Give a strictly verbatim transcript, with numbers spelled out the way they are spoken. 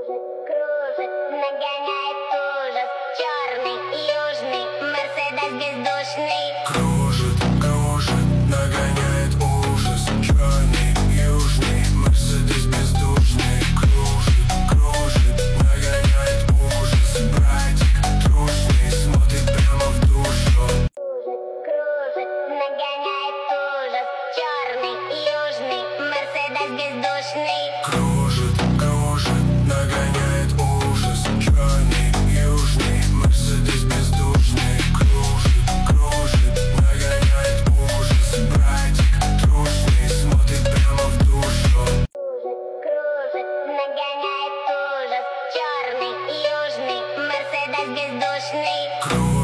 Кружит, нагоняет ужас. Черный, южный, Мерседес бездушный. Кружит, кружит, нагоняет ужас. Черный, южный, Мерседес бездушный. Кружит, кружит, нагоняет ужас. Братик трушный смотрит прямо в душу. Кружит, кружит, нагоняет ужас. Черный, южный, Мерседес бездушный. Кружит, кружит, нагоняет ужас. Черный, южный, Мерседес бездушный. Кружит, кружит, нагоняет ужас. Братик трушный смотрит прямо в душу. Кружит, кружит, нагоняет ужас. Черный, южный, Мерседес бездушный. Кружит,